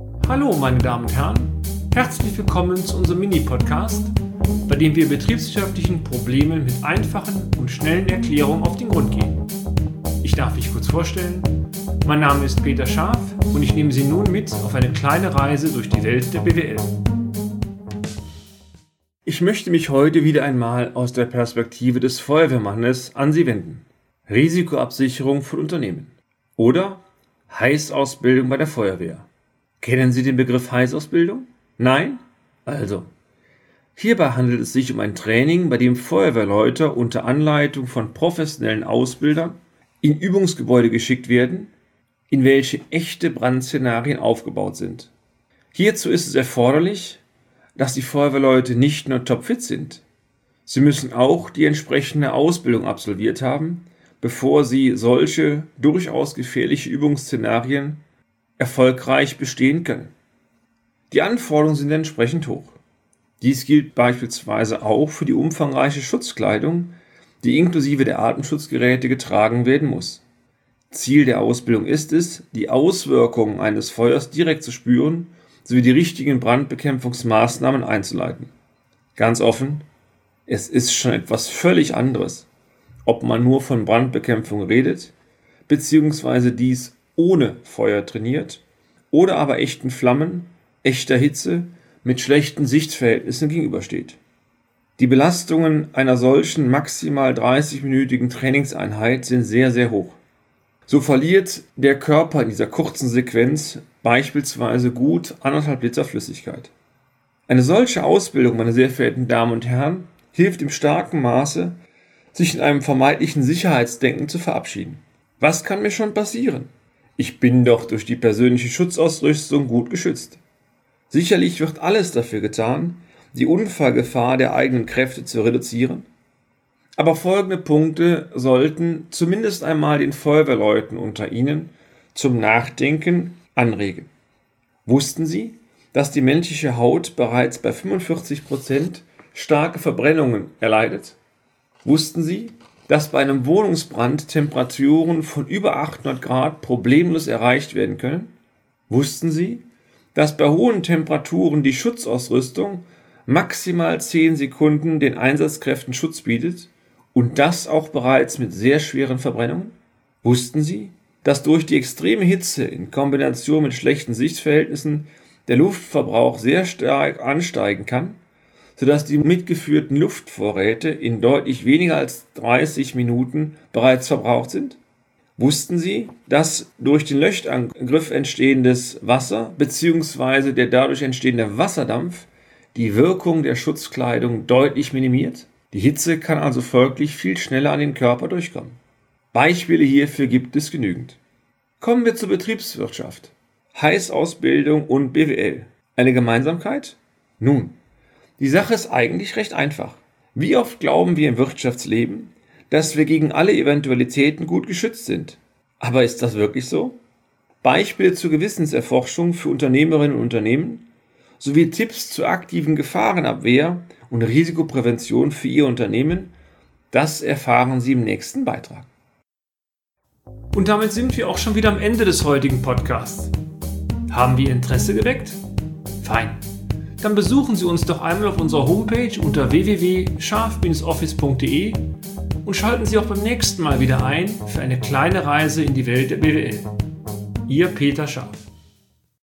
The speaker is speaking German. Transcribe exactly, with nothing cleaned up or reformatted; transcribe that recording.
Hallo meine Damen und Herren, herzlich willkommen zu unserem Mini-Podcast, bei dem wir betriebswirtschaftlichen Problemen mit einfachen und schnellen Erklärungen auf den Grund gehen. Ich darf mich kurz vorstellen, mein Name ist Peter Scharf und ich nehme Sie nun mit auf eine kleine Reise durch die Welt der B W L. Ich möchte mich heute wieder einmal aus der Perspektive des Feuerwehrmannes an Sie wenden. Risikoabsicherung von Unternehmen oder Heißausbildung bei der Feuerwehr. Kennen Sie den Begriff Heißausbildung? Nein? Also, hierbei handelt es sich um ein Training, bei dem Feuerwehrleute unter Anleitung von professionellen Ausbildern in Übungsgebäude geschickt werden, in welche echte Brandszenarien aufgebaut sind. Hierzu ist es erforderlich, dass die Feuerwehrleute nicht nur topfit sind. Sie müssen auch die entsprechende Ausbildung absolviert haben, bevor sie solche durchaus gefährliche Übungsszenarien erfolgreich bestehen können. Die Anforderungen sind entsprechend hoch. Dies gilt beispielsweise auch für die umfangreiche Schutzkleidung, die inklusive der Atemschutzgeräte getragen werden muss. Ziel der Ausbildung ist es, die Auswirkungen eines Feuers direkt zu spüren, sowie die richtigen Brandbekämpfungsmaßnahmen einzuleiten. Ganz offen, es ist schon etwas völlig anderes, ob man nur von Brandbekämpfung redet, beziehungsweise dies ohne Feuer trainiert oder aber echten Flammen, echter Hitze mit schlechten Sichtverhältnissen gegenübersteht. Die Belastungen einer solchen maximal dreißig-minütigen Trainingseinheit sind sehr, sehr hoch. So verliert der Körper in dieser kurzen Sequenz beispielsweise gut anderthalb Liter Flüssigkeit. Eine solche Ausbildung, meine sehr verehrten Damen und Herren, hilft im starken Maße, sich in einem vermeintlichen Sicherheitsdenken zu verabschieden. Was kann mir schon passieren? Ich bin doch durch die persönliche Schutzausrüstung gut geschützt. Sicherlich wird alles dafür getan, die Unfallgefahr der eigenen Kräfte zu reduzieren. Aber folgende Punkte sollten zumindest einmal den Feuerwehrleuten unter Ihnen zum Nachdenken anregen. Wussten Sie, dass die menschliche Haut bereits bei fünfundvierzig Prozent starke Verbrennungen erleidet? Wussten Sie, dass bei einem Wohnungsbrand Temperaturen von über achthundert Grad problemlos erreicht werden können? Wussten Sie, dass bei hohen Temperaturen die Schutzausrüstung maximal zehn Sekunden den Einsatzkräften Schutz bietet und das auch bereits mit sehr schweren Verbrennungen? Wussten Sie, dass durch die extreme Hitze in Kombination mit schlechten Sichtverhältnissen der Luftverbrauch sehr stark ansteigen kann, sodass die mitgeführten Luftvorräte in deutlich weniger als dreißig Minuten bereits verbraucht sind? Wussten Sie, dass durch den Löschangriff entstehendes Wasser bzw. der dadurch entstehende Wasserdampf die Wirkung der Schutzkleidung deutlich minimiert? Die Hitze kann also folglich viel schneller an den Körper durchkommen. Beispiele hierfür gibt es genügend. Kommen wir zur Betriebswirtschaft. Heißausbildung und B W L. Eine Gemeinsamkeit? Nun, die Sache ist eigentlich recht einfach. Wie oft glauben wir im Wirtschaftsleben, dass wir gegen alle Eventualitäten gut geschützt sind? Aber ist das wirklich so? Beispiele zur Gewissenserforschung für Unternehmerinnen und Unternehmen sowie Tipps zur aktiven Gefahrenabwehr und Risikoprävention für Ihr Unternehmen, das erfahren Sie im nächsten Beitrag. Und damit sind wir auch schon wieder am Ende des heutigen Podcasts. Haben wir Interesse geweckt? Fein. Dann besuchen Sie uns doch einmal auf unserer Homepage unter w w w punkt scharf Bindestrich office punkt de und schalten Sie auch beim nächsten Mal wieder ein für eine kleine Reise in die Welt der B W L. Ihr Peter Scharf.